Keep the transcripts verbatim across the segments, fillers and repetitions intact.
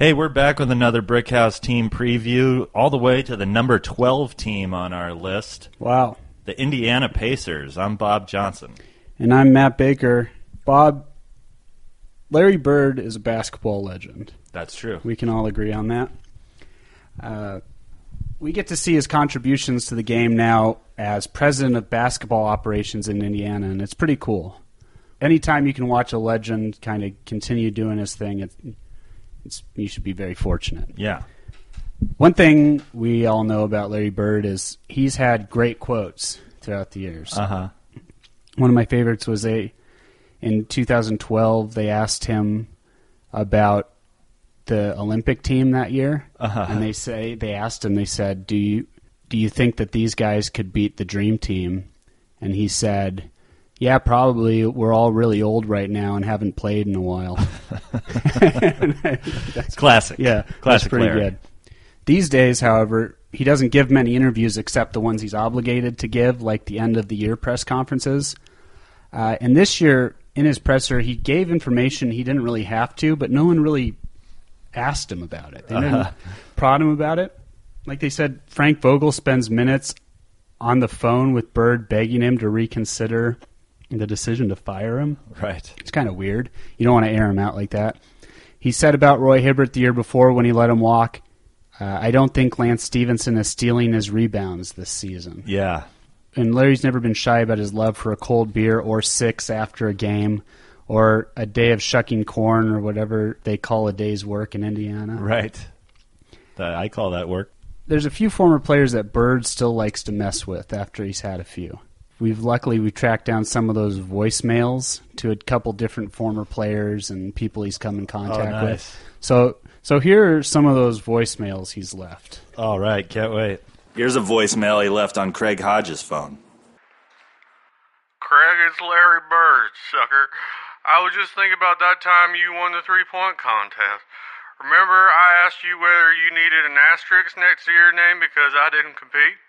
Hey, we're back with another Brickhouse team preview, all the way to the number twelve team on our list. Wow. The Indiana Pacers. I'm Bob Johnson. And I'm Matt Baker. Bob, Larry Bird is a basketball legend. That's true. We can all agree on that. Uh, we get to see his contributions to the game now as president of basketball operations in Indiana, and it's pretty cool. Anytime you can watch a legend kind of continue doing his thing, it's, it's, you should be very fortunate. Yeah. One thing we all know about Larry Bird is he's had great quotes throughout the years. Uh-huh. One of my favorites was a, in two thousand twelve, they asked him about the Olympic team that year, uh-huh. and they say they asked him. They said, "Do you do you think that these guys could beat the Dream Team?" And he said, "Yeah, probably. We're all really old right now and haven't played in a while." That's classic. Yeah, classic. That's pretty Larry. good. These days, however, he doesn't give many interviews except the ones he's obligated to give, like the end of the year press conferences. Uh, and this year, in his presser, he gave information he didn't really have to, but no one really asked him about it. They didn't uh-huh. prod him about it. Like they said, Frank Vogel spends minutes on the phone with Bird begging him to reconsider the decision to fire him. Right. It's kind of weird. You don't want to air him out like that. He said about Roy Hibbert the year before when he let him walk, uh, I don't think Lance Stevenson is stealing his rebounds this season. Yeah. And Larry's never been shy about his love for a cold beer or six after a game or a day of shucking corn or whatever they call a day's work in Indiana. Right. I call that work. There's a few former players that Bird still likes to mess with after he's had a few. We've luckily we tracked down some of those voicemails to a couple different former players and people he's come in contact oh, nice. with. So so here are some of those voicemails he's left. All right, can't wait. Here's a voicemail he left on Craig Hodges' phone. Craig, it's Larry Bird, sucker. I was just thinking about that time you won the three-point contest. Remember I asked you whether you needed an asterisk next to your name because I didn't compete?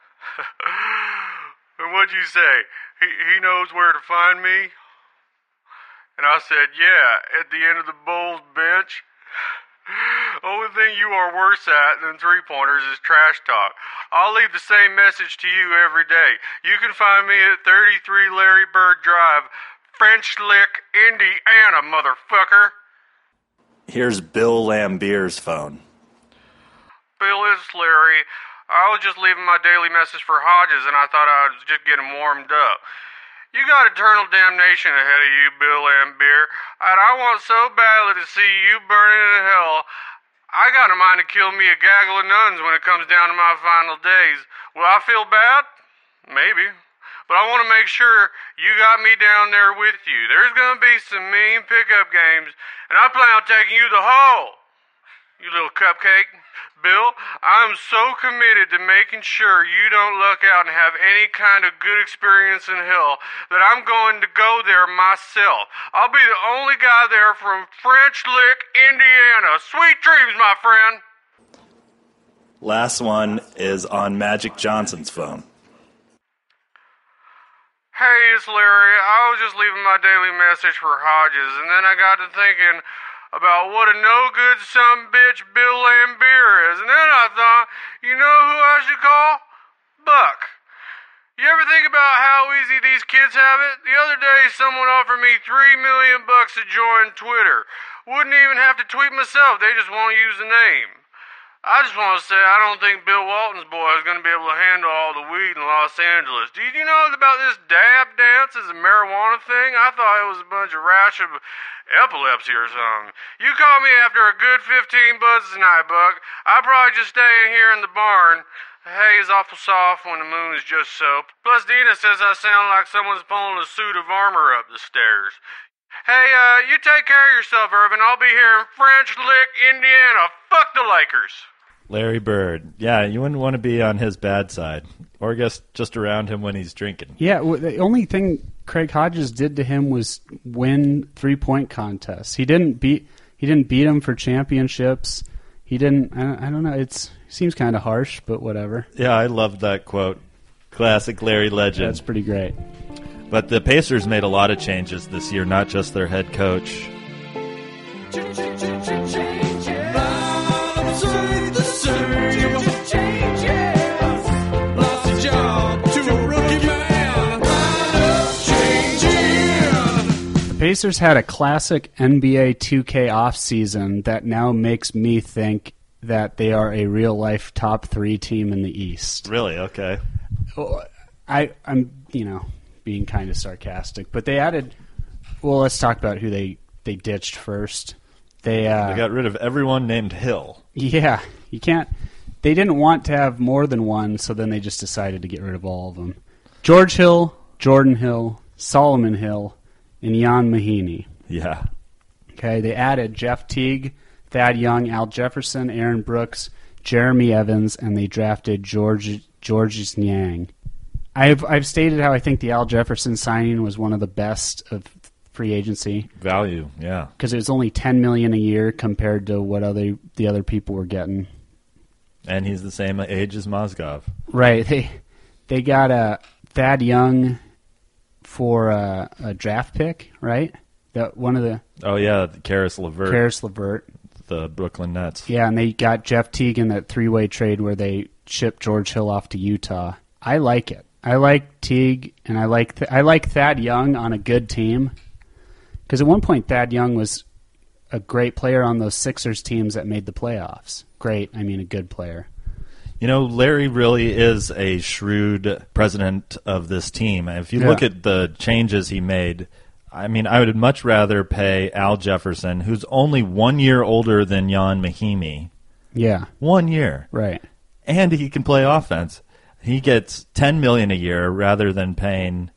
And what'd you say? He, he knows where to find me? And I said, yeah, at the end of the Bulls bench. Only thing you are worse at than three-pointers is trash talk. I'll leave the same message to you every day. You can find me at thirty-three Larry Bird Drive, French Lick, Indiana, motherfucker. Here's Bill Lambier's phone. Bill, it's Larry. I was just leaving my daily message for Hodges, and I thought I was just getting warmed up. You got eternal damnation ahead of you, Bill Lambier, and I want so badly to see you burning in hell. I got a mind to kill me a gaggle of nuns when it comes down to my final days. Will I feel bad? Maybe. But I want to make sure you got me down there with you. There's going to be some mean pickup games, and I plan on taking you the whole. You little cupcake. Bill, I'm so committed to making sure you don't luck out and have any kind of good experience in hell that I'm going to go there myself. I'll be the only guy there from French Lick, Indiana. Sweet dreams, my friend. Last one is on Magic Johnson's phone. Hey, it's Larry. I was just leaving my daily message for Hodges, and then I got to thinking about what a no-good sumbitch Bill Lambier is. And then I thought, you know who I should call? Buck. You ever think about how easy these kids have it? The other day, someone offered me three million bucks to join Twitter. Wouldn't even have to tweet myself. They just won't use the name. I just want to say I don't think Bill Walton's boy is going to be able to handle all the weed in Los Angeles. Did you know about this dab dance as a marijuana thing? I thought it was a bunch of rash of epilepsy or something. You call me after a good fifteen buzzes tonight, Buck. I'll probably just stay in here in the barn. The hay is awful soft when the moon is just soap. Plus, Dina says I sound like someone's pulling a suit of armor up the stairs. Hey, uh, you take care of yourself, Irvin. I'll be here in French Lick, Indiana. Fuck the Lakers. Larry Bird. Yeah, you wouldn't want to be on his bad side. Or I guess just around him when he's drinking. Yeah, well, the only thing Craig Hodges did to him was win three-point contests. He didn't beat he didn't beat him for championships. He didn't, I don't, I don't know, it's, it seems kind of harsh, but whatever. Yeah, I love that quote. Classic Larry legend. That's pretty great. But the Pacers made a lot of changes this year, not just their head coach. Change your mind. Pacers had a classic N B A two K offseason that now makes me think that they are a real-life top three team in the East. Really? Okay. I, I'm, you know, being kind of sarcastic, but they added. Well, let's talk about who they, they ditched first. They uh, They got rid of everyone named Hill. Yeah, you can't. They didn't want to have more than one, so then they just decided to get rid of all of them. George Hill, Jordan Hill, Solomon Hill, and Jan Mahinmi. Yeah. Okay, they added Jeff Teague, Thad Young, Al Jefferson, Aaron Brooks, Jeremy Evans, and they drafted George Georges Niang. I've I've stated how I think the Al Jefferson signing was one of the best of free agency Value, yeah. because it was only ten million dollars a year compared to what other the other people were getting. And he's the same age as Mozgov. Right. They they got a Thad Young for a, a draft pick, right? That one of the Oh, yeah, Karis LeVert, Karis LeVert. the Brooklyn Nets. Yeah, and they got Jeff Teague in that three-way trade where they shipped George Hill off to Utah. I like it. I like Teague, and I like Th- I like Thad Young on a good team. Because at one point, Thad Young was a great player on those Sixers teams that made the playoffs. Great, I mean a good player. You know, Larry really is a shrewd president of this team. If you Yeah. look at the changes he made, I mean, I would much rather pay Al Jefferson, who's only one year older than Jan Mahinmi. Yeah, One year. right. And he can play offense. He gets ten million dollars a year rather than paying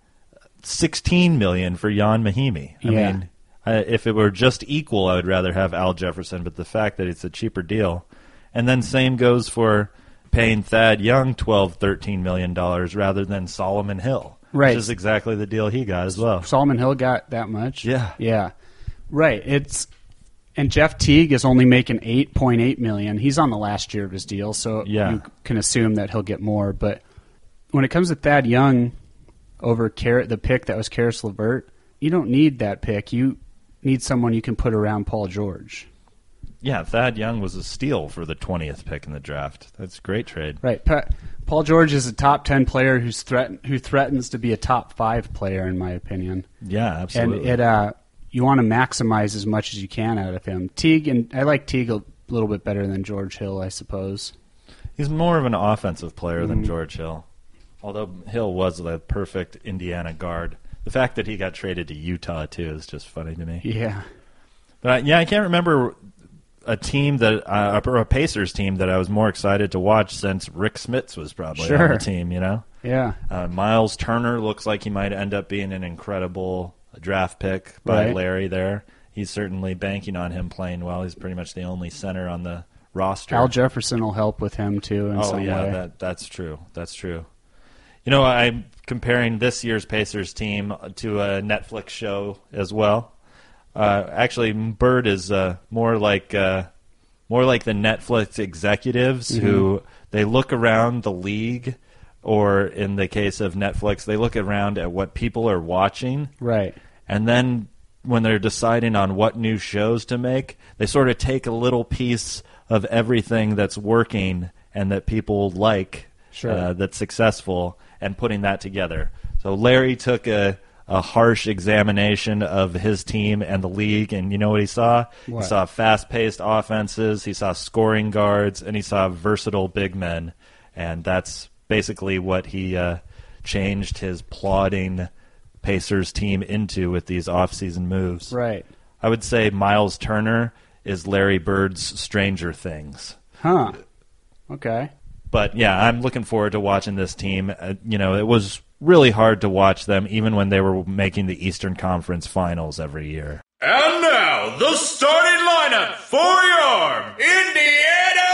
sixteen million dollars for Jan Mahinmi. I Yeah. mean, I, if it were just equal, I would rather have Al Jefferson, but the fact that it's a cheaper deal. And then same goes for paying Thad Young twelve, thirteen million dollars rather than Solomon Hill. Right. Which is exactly the deal he got as well. Solomon Hill got that much? Yeah. Yeah. Right. It's and Jeff Teague is only making eight point eight million dollars. He's on the last year of his deal, so Yeah. you can assume that he'll get more. But when it comes to Thad Young over Car- the pick that was Karis LeVert, you don't need that pick. You need someone you can put around Paul George. Yeah, Thad Young was a steal for the twentieth pick in the draft. That's a great trade. Right. Pa- Paul George is a top ten player who's threat- who threatens to be a top five player, in my opinion. Yeah, absolutely. And it uh, you want to maximize as much as you can out of him. Teague, and I like Teague a little bit better than George Hill, I suppose. He's more of an offensive player Mm-hmm. than George Hill. Although Hill was the perfect Indiana guard. The fact that he got traded to Utah, too, is just funny to me. Yeah. But, I, yeah, I can't remember a team that, uh, or a Pacers team that I was more excited to watch since Rick Smits was probably Sure. on the team, you know? Yeah. Uh, Miles Turner looks like he might end up being an incredible draft pick by Right. Larry there. He's certainly banking on him playing well. He's pretty much the only center on the roster. Al Jefferson will help with him, too, in Oh, some yeah, way. that that's true. That's true. You know, I'm comparing this year's Pacers team to a Netflix show as well. Uh, actually, Bird is uh, more like uh, more like the Netflix executives Mm-hmm. who they look around the league, or in the case of Netflix, they look around at what people are watching, Right. and then when they're deciding on what new shows to make, they sort of take a little piece of everything that's working and that people like, Sure. uh, that's successful, and putting that together. So Larry took a, a harsh examination of his team and the league, and you know what he saw? What? He saw fast-paced offenses, he saw scoring guards, and he saw versatile big men, and that's basically what he uh, changed his plodding Pacers team into with these offseason moves. Right. I would say Miles Turner is Larry Bird's Stranger Things. Huh. Okay. But yeah, I'm looking forward to watching this team. Uh, you know, it was really hard to watch them even when they were making the Eastern Conference Finals every year. And now, the starting lineup for your Indiana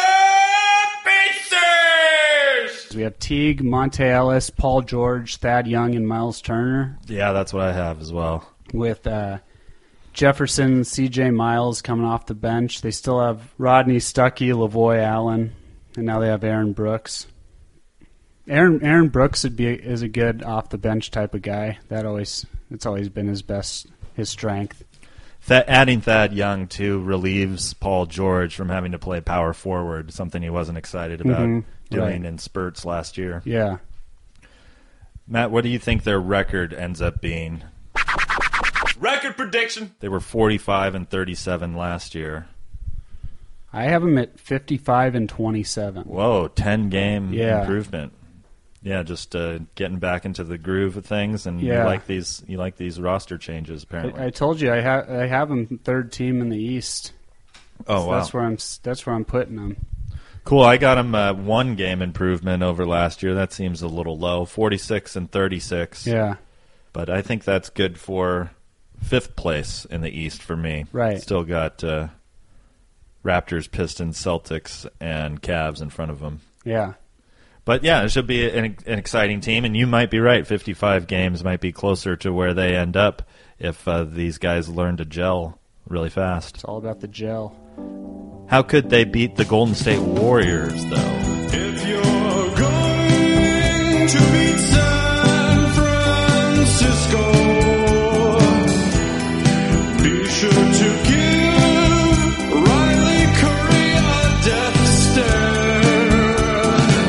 Pacers! We have Teague, Monte Ellis, Paul George, Thad Young, and Miles Turner, Yeah, that's what I have as well. with uh, Jefferson, C J Miles coming off the bench. They still have Rodney Stuckey, Lavoy Allen, and now they have Aaron Brooks. Aaron Aaron Brooks would be is a good off the bench type of guy. That always it's always been his best his strength. Th- adding Thad Young, too, relieves Paul George from having to play power forward, something he wasn't excited about Mhm, doing right. in spurts last year. Yeah. Matt, what do you think their record ends up being? Record record prediction? They were forty-five and thirty-seven last year. I have them at fifty-five and twenty-seven. Whoa, ten game Yeah. improvement. Yeah, just uh, getting back into the groove of things, and Yeah. you like these. You like these roster changes, apparently. I, I told you I have I have them third team in the East. oh So wow, That's where I'm. That's where I'm putting them. cool. I got them uh, one game improvement over last year. That seems a little low, forty-six and thirty-six. Yeah. But I think that's good for fifth place in the East for me. Right. Still got uh, Raptors, Pistons, Celtics, and Cavs in front of them. Yeah. But yeah, it should be an, an exciting team, and you might be right. fifty-five games might be closer to where they end up if uh, these guys learn to gel really fast. It's all about the gel. How could they beat the Golden State Warriors, though? If you're going to beat San Francisco, be sure to give Riley Curry a death stare.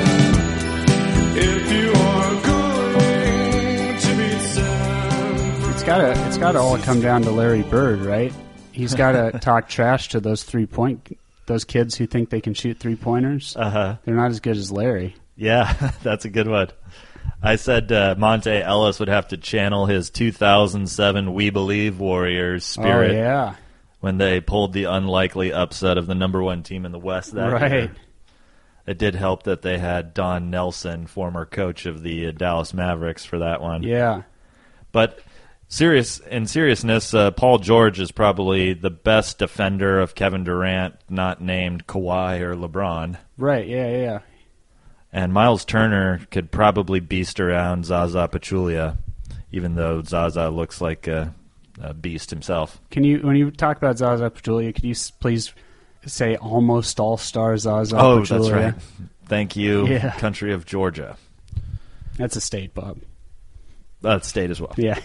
If you are going to beat San It's gotta. It's gotta all come down to Larry Bird, right? He's gotta talk trash to those three point. Those kids who think they can shoot three pointers. Uh-huh. They're not as good as Larry. Yeah, that's a good one. I said uh, Monte Ellis would have to channel his two thousand seven We Believe Warriors spirit Oh yeah. when they pulled the unlikely upset of the number one team in the West that Right. year. It did help that they had Don Nelson, former coach of the uh, Dallas Mavericks, for that one. Yeah. But serious in seriousness, uh, Paul George is probably the best defender of Kevin Durant, not named Kawhi or LeBron. Right. Yeah. Yeah. And Miles Turner could probably beast around Zaza Pachulia, even though Zaza looks like a, a beast himself. Can you, when you talk about Zaza Pachulia, could you s- please say almost all-star Zaza Oh, Pachulia? that's right. Thank you, Yeah. country of Georgia. That's a state, Bob. That state as well. Yeah.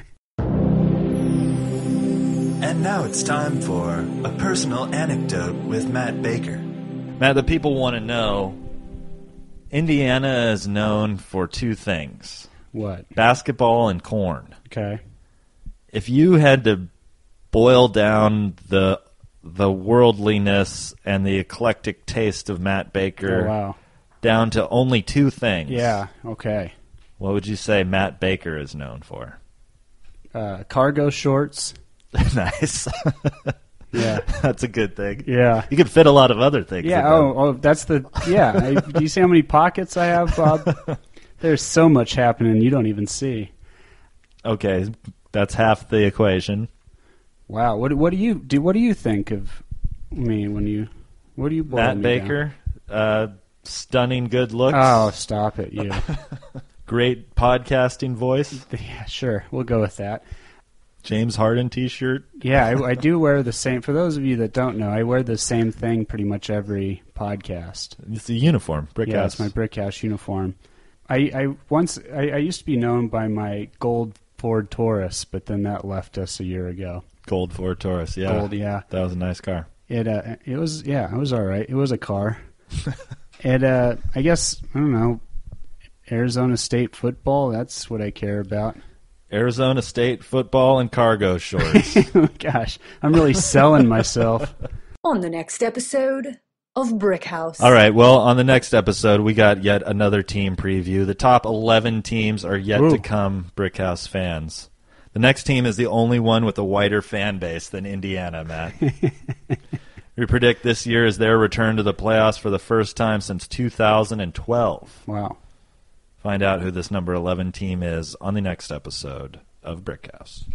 And now it's time for a personal anecdote with Matt Baker. Matt, the people want to know, Indiana is known for two things, What? basketball and corn. Okay. If you had to boil down the the worldliness and the eclectic taste of Matt Baker Oh, wow. down to only two things, Yeah. Okay. what would you say Matt Baker is known for? Uh, cargo shorts. Nice. Yeah. That's a good thing. Yeah. You could fit a lot of other things. Yeah. in them. Oh, oh, that's the. Yeah. I, do you see how many pockets I have, Bob? There's so much happening you don't even see. Okay, that's half the equation. Wow. What What do you do? What do you think of me when you? What do you? boil Matt me Baker, uh, stunning good looks, down? Oh, stop it! You. great podcasting voice, Yeah. Sure. We'll go with that. James Harden T-shirt. Yeah, I, I do wear the same. For those of you that don't know, I wear the same thing pretty much every podcast. It's a uniform. Brick Yeah, house. it's my brick house uniform. I, I once I, I used to be known by my gold Ford Taurus, but then that left us a year ago. Gold Ford Taurus. Yeah, Gold, yeah. that was a nice car. It uh, it was yeah, it was all right. It was a car. it uh, I guess I don't know. Arizona State football. That's what I care about. Arizona State football and cargo shorts. Gosh, I'm really selling myself. On the next episode of Brick House. All right. Well, on the next episode, we got yet another team preview. The top eleven teams are yet Ooh. to come Brickhouse fans. The next team is the only one with a wider fan base than Indiana, Matt. We predict this year is their return to the playoffs for the first time since two thousand twelve. Wow. Find out who this number eleven team is on the next episode of Brickhouse.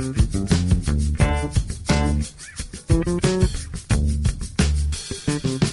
Thank you.